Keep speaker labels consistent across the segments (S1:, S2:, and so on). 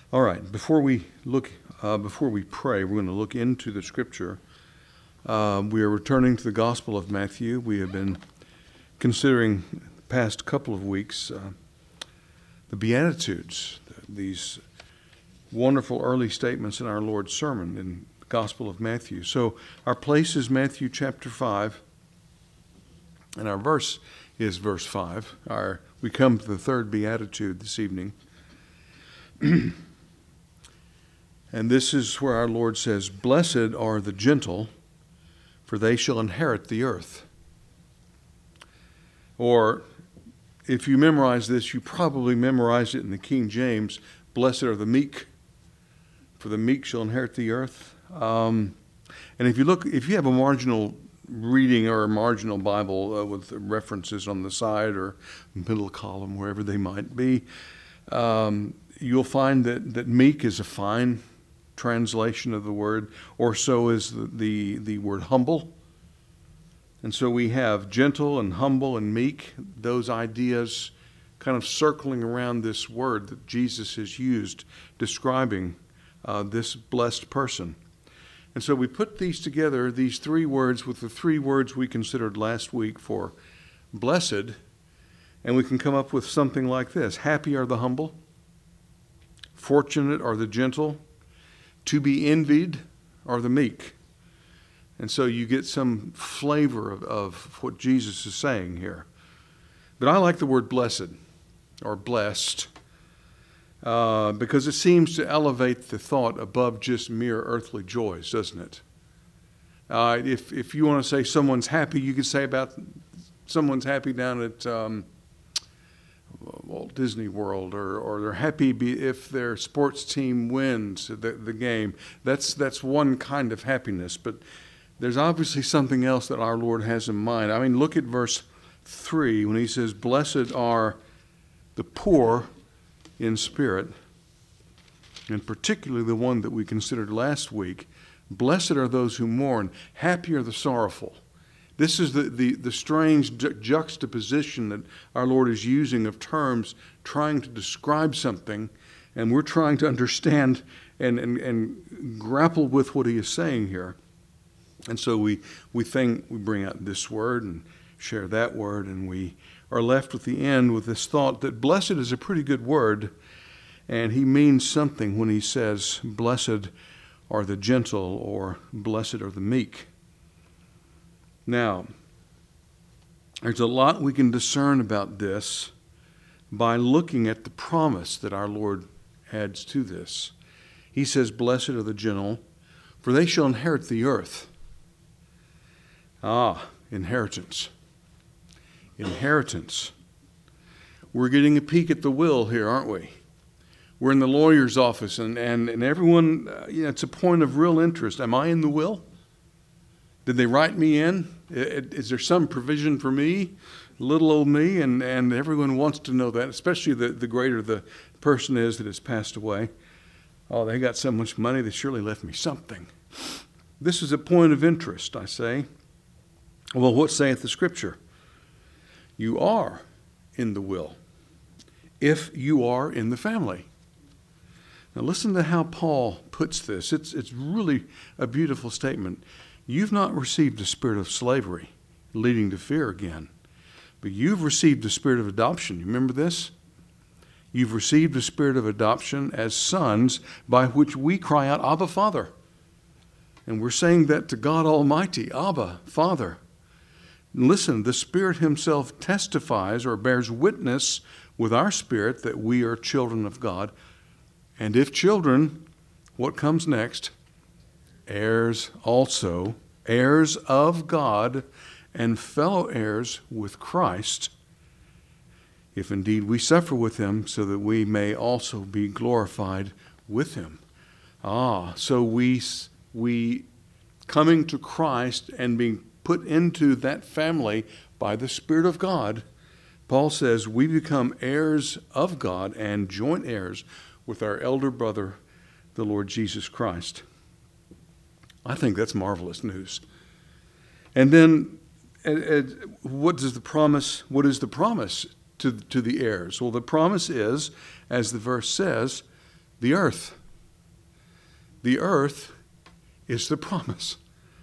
S1: All right, before we pray, we're going to look into the Scripture. We are returning to the Gospel of Matthew. We have been considering the past couple of weeks the Beatitudes, these wonderful early statements in our Lord's sermon in the Gospel of Matthew. So our place is Matthew chapter 5, and our verse is verse 5. We come to the third Beatitude this evening. And this is where our Lord says, "Blessed are the gentle, for they shall inherit the earth." Or, if you memorize this, you probably memorized it in the King James, "Blessed are the meek, for the meek shall inherit the earth." And if you have a marginal reading or a marginal Bible with references on the side or middle column, wherever they might be, you'll find that meek is a fine translation of the word, or so is the word humble. And so we have gentle and humble and meek, those ideas kind of circling around this word that Jesus has used describing this blessed person. And so we put these together, these three words, with the three words we considered last week for blessed, and we can come up with something like this: happy are the humble, fortunate are the gentle, to be envied are the meek. And so you get some flavor of what Jesus is saying here. But I like the word blessed or blessed because it seems to elevate the thought above just mere earthly joys, doesn't it? If you want to say someone's happy, you could say about someone's happy down at Walt Disney World, or they're happy if their sports team wins the game. That's one kind of happiness, but there's obviously something else that our Lord has in mind. I mean, look at verse 3 when he says, "Blessed are the poor in spirit," and particularly the one that we considered last week. "Blessed are those who mourn, happy are the sorrowful." This is the strange juxtaposition that our Lord is using of terms trying to describe something, and we're trying to understand and grapple with what he is saying here. And so we bring out this word and share that word, and we are left with the end with this thought that blessed is a pretty good word, and he means something when he says, "Blessed are the gentle," or "Blessed are the meek." Now, there's a lot we can discern about this by looking at the promise that our Lord adds to this. He says, "Blessed are the gentle, for they shall inherit the earth." Inheritance. Inheritance. We're getting a peek at the will here, aren't we? We're in the lawyer's office, and everyone, it's a point of real interest. Am I in the will? Did they write me in? Is there some provision for me, little old me? And everyone wants to know that, especially the greater the person is that has passed away. Oh, they got so much money, they surely left me something. This is a point of interest, I say. Well, what saith the Scripture? You are in the will, if you are in the family. Now listen to how Paul puts this. It's really a beautiful statement. You've not received a spirit of slavery, leading to fear again, but you've received the spirit of adoption. You remember this? You've received the spirit of adoption as sons, by which we cry out, "Abba, Father." And we're saying that to God Almighty, Abba, Father. And listen, the Spirit himself testifies or bears witness with our spirit that we are children of God. And if children, what comes next? Heirs also, heirs of God, and fellow heirs with Christ, if indeed we suffer with him, so that we may also be glorified with him. So we coming to Christ and being put into that family by the Spirit of God, Paul says we become heirs of God and joint heirs with our elder brother, the Lord Jesus Christ. I think that's marvelous news. And then what is the promise to the heirs? Well, the promise is, as the verse says, The earth. The earth is the promise.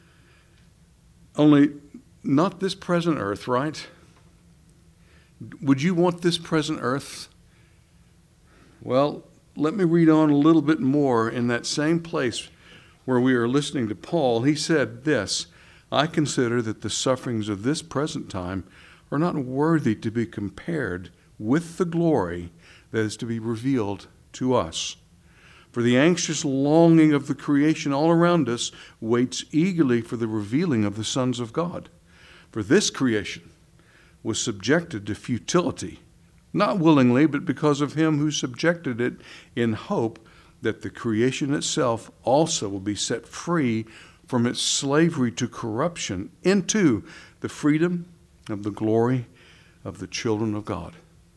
S1: Only not this present earth, right? Would you want this present earth? Well, let me read on a little bit more in that same place where we are listening to Paul. He said this, I consider that the sufferings of this present time are not worthy to be compared with the glory that is to be revealed to us. For the anxious longing of the creation all around us waits eagerly for the revealing of the sons of God. For this creation was subjected to futility, not willingly, but because of him who subjected it, in hope that the creation itself also will be set free from its slavery to corruption into the freedom of the glory of the children of God.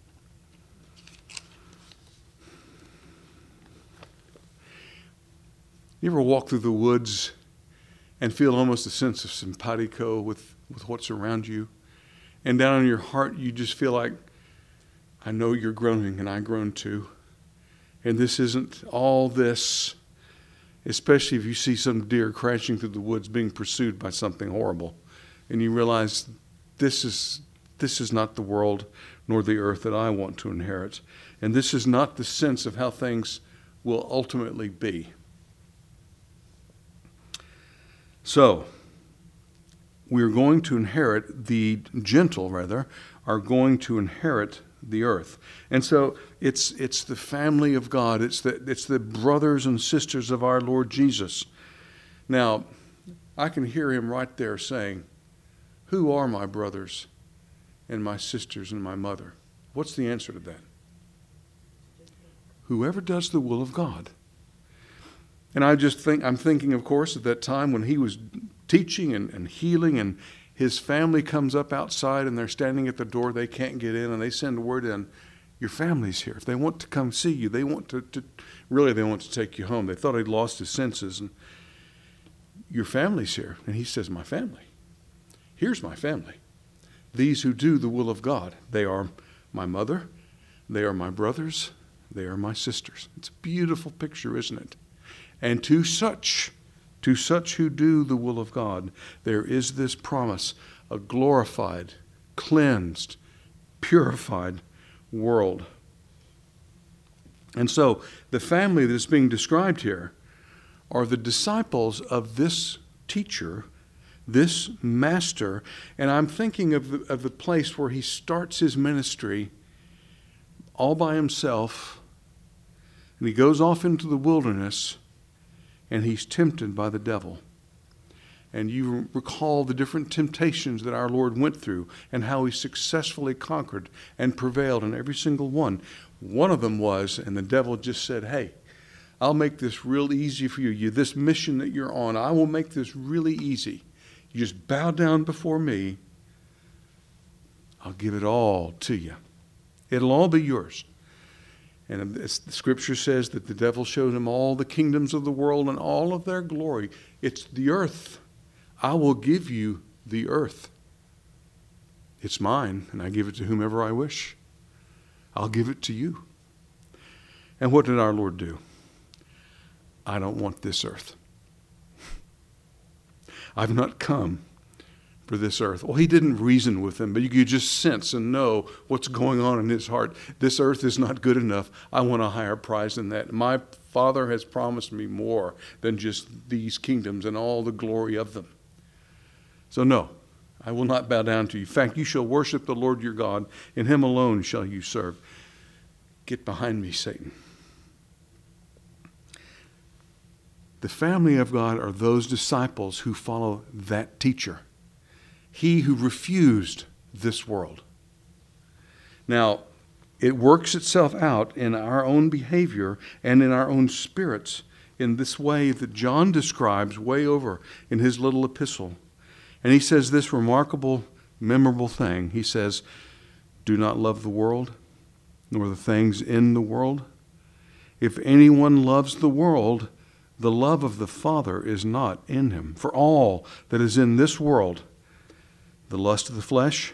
S1: You ever walk through the woods and feel almost a sense of simpatico with what's around you? And down in your heart, you just feel like, I know you're groaning and I groan too. And this isn't all this, especially if you see some deer crashing through the woods being pursued by something horrible. And you realize this is not the world nor the earth that I want to inherit. And this is not the sense of how things will ultimately be. So, we are going to inherit, the gentle rather, are going to inherit the earth. And so it's the family of God. It's the brothers and sisters of our Lord Jesus. Now, I can hear him right there saying, who are my brothers and my sisters and my mother? What's the answer to that? Whoever does the will of God. And I'm thinking, of course, at that time when he was teaching and healing, and his family comes up outside and they're standing at the door, they can't get in, and they send word in, your family's here. If they want to come see you, they want to take you home. They thought he'd lost his senses, and your family's here. And he says, my family. Here's my family. These who do the will of God. They are my mother, they are my brothers, they are my sisters. It's a beautiful picture, isn't it? And to such who do the will of God, there is this promise, a glorified, cleansed, purified world. And so the family that is being described here are the disciples of this teacher, this master. And I'm thinking of the place where he starts his ministry all by himself, and he goes off into the wilderness, and he's tempted by the devil. And you recall the different temptations that our Lord went through and how he successfully conquered and prevailed in every single one. One of them was, and the devil just said, hey, I'll make this real easy for you. This mission that you're on, I will make this really easy. You just bow down before me. I'll give it all to you. It'll all be yours. And the scripture says that the devil showed him all the kingdoms of the world and all of their glory. It's the earth. I will give you the earth. It's mine, and I give it to whomever I wish. I'll give it to you. And what did our Lord do? I don't want this earth. I've not come for this earth. Well, he didn't reason with him, but you could just sense and know what's going on in his heart. This earth is not good enough. I want a higher prize than that. My Father has promised me more than just these kingdoms and all the glory of them. So no, I will not bow down to you. In fact, you shall worship the Lord your God, and him alone shall you serve. Get behind me, Satan. The family of God are those disciples who follow that teacher. He who refused this world. Now, it works itself out in our own behavior and in our own spirits in this way that John describes way over in his little epistle. And he says this remarkable, memorable thing. He says, do not love the world, nor the things in the world. If anyone loves the world, the love of the Father is not in him. For all that is in this world, the lust of the flesh,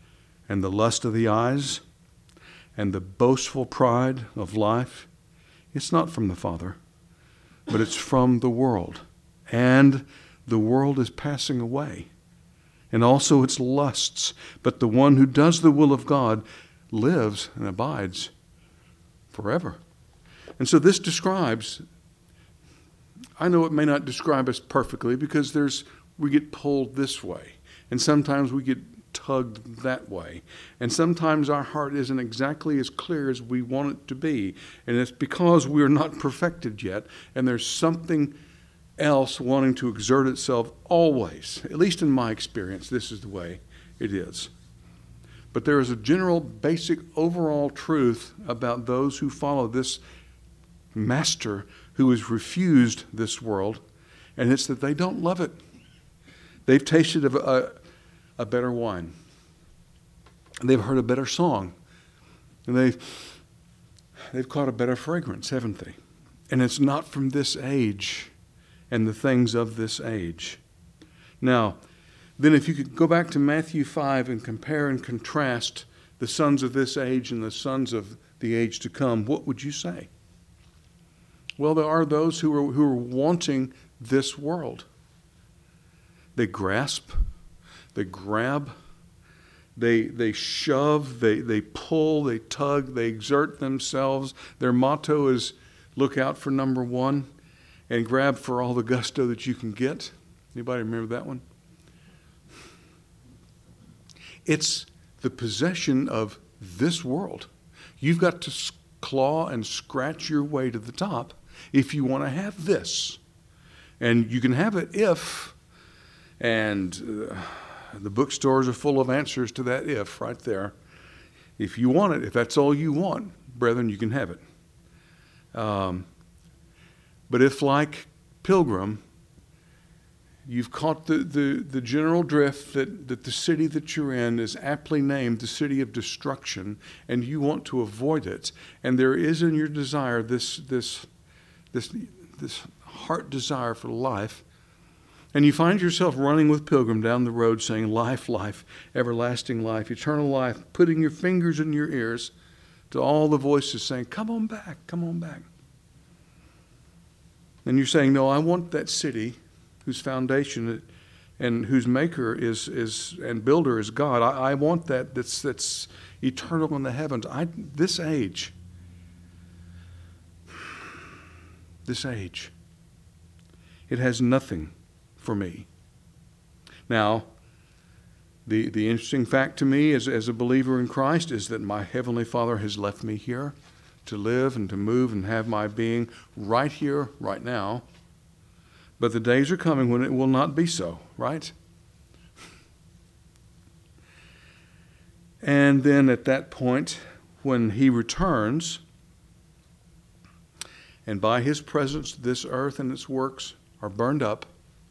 S1: and the lust of the eyes, and the boastful pride of life, It's not from the Father, but it's from the world. And the world is passing away, and also its lusts. But the one who does the will of God lives and abides forever. And so this describes, I know it may not describe us perfectly because we get pulled this way, and sometimes we get tugged that way, and sometimes our heart isn't exactly as clear as we want it to be, and it's because we're not perfected yet, and there's something else wanting to exert itself always. At least in my experience, this is the way it is. But there is a general, basic, overall truth about those who follow this master who has refused this world, and it's that they don't love it. They've tasted of a better wine. They've heard a better song. And they've caught a better fragrance, haven't they? And it's not from this age and the things of this age. Now, then if you could go back to Matthew 5 and compare and contrast the sons of this age and the sons of the age to come, what would you say? Well, there are those who are wanting this world. They grasp, they grab, they shove, they pull, they tug, they exert themselves. Their motto is look out for number one and grab for all the gusto that you can get. Anybody remember that one? It's the possession of this world. You've got to claw and scratch your way to the top if you want to have this. And you can have it if, and the bookstores are full of answers to that if right there. If you want it, if that's all you want, brethren, you can have it. But if, like Pilgrim, you've caught the general drift that the city that you're in is aptly named the city of destruction, and you want to avoid it, and there is in your desire this heart desire for life, and you find yourself running with Pilgrim down the road saying, life, life, everlasting life, eternal life, putting your fingers in your ears to all the voices saying, come on back, come on back. And you're saying, no, I want that city whose foundation and whose maker is and builder is God. I want that's eternal in the heavens. This age, it has nothing for me. Now, the interesting fact to me as a believer in Christ is that my Heavenly Father has left me here to live and to move and have my being right here, right now. But the days are coming when it will not be so, right? And then at that point, when He returns, and by His presence this earth and its works are burned up,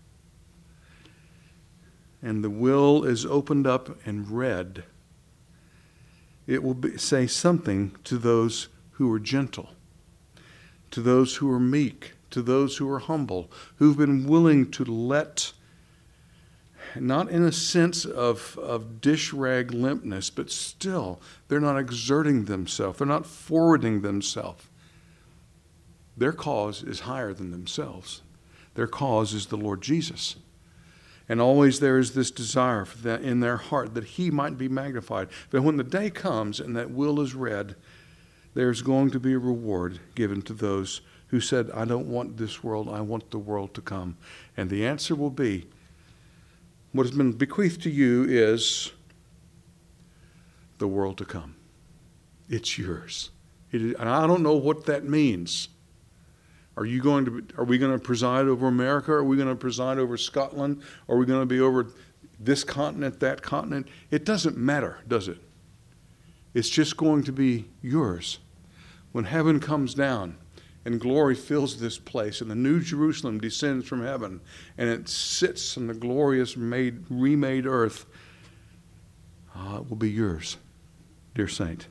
S1: and the will is opened up and read, it will say something to those who are gentle, to those who are meek, to those who are humble, who've been willing to let, not in a sense of dish rag limpness, but still, they're not exerting themselves. They're not forwarding themselves. Their cause is higher than themselves. Their cause is the Lord Jesus. And always there is this desire for that in their heart that He might be magnified. But when the day comes and that will is read, there's going to be a reward given to those who said, I don't want this world, I want the world to come. And the answer will be, what has been bequeathed to you is the world to come. It's yours. And I don't know what that means. Are we going to preside over America? Are we going to preside over Scotland? Are we going to be over this continent, that continent? It doesn't matter, does it? It's just going to be yours. When heaven comes down and glory fills this place and the new Jerusalem descends from heaven and it sits on the glorious remade earth, it will be yours, dear saint.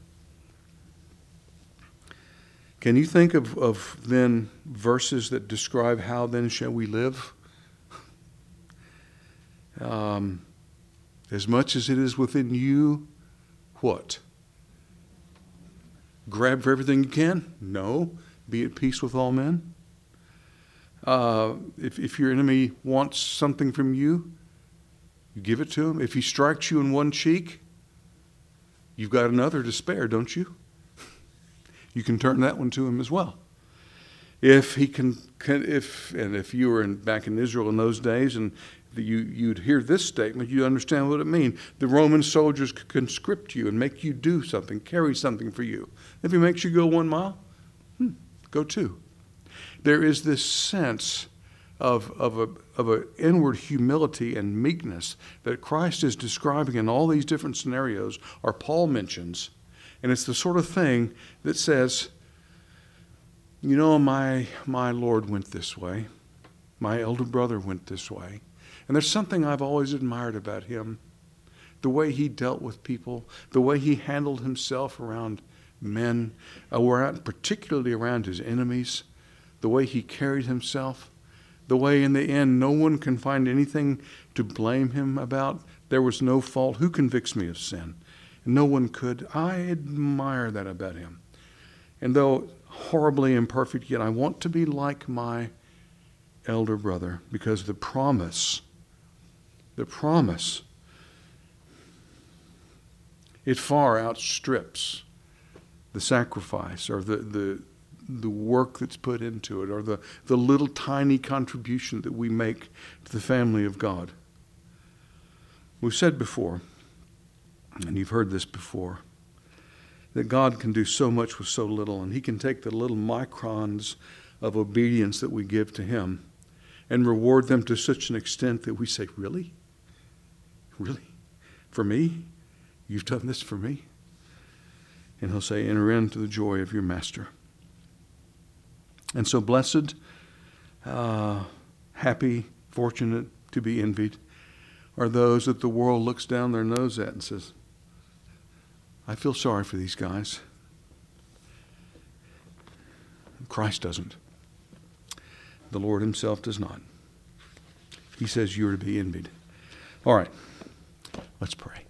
S1: Can you think of then verses that describe how then shall we live? As much as it is within you, what? Grab for everything you can? No. Be at peace with all men. If your enemy wants something from you, you give it to him. If he strikes you in one cheek, you've got another to spare, don't you? You can turn that one to him as well. If you were back in Israel in those days, and you'd hear this statement, you'd understand what it means. The Roman soldiers could conscript you and make you do something, carry something for you. If he makes you go 1 mile, go 2. There is this sense of an inward humility and meekness that Christ is describing in all these different scenarios, or Paul mentions. And it's the sort of thing that says, you know, my Lord went this way. My elder brother went this way. And there's something I've always admired about him. The way he dealt with people, the way he handled himself around men, particularly around his enemies, the way he carried himself, the way in the end no one can find anything to blame him about. There was no fault. Who convicts me of sin? No one could. I admire that about him. And though horribly imperfect, yet I want to be like my elder brother, because the promise, it far outstrips the sacrifice or the work that's put into it, or the little tiny contribution that we make to the family of God. We've said before, and you've heard this before, that God can do so much with so little, and he can take the little microns of obedience that we give to him and reward them to such an extent that we say, really? Really? For me? You've done this for me? And he'll say, enter into the joy of your master. And so blessed, happy, fortunate, to be envied are those that the world looks down their nose at and says, I feel sorry for these guys. Christ doesn't. The Lord himself does not. He says you're to be envied. All right, let's pray.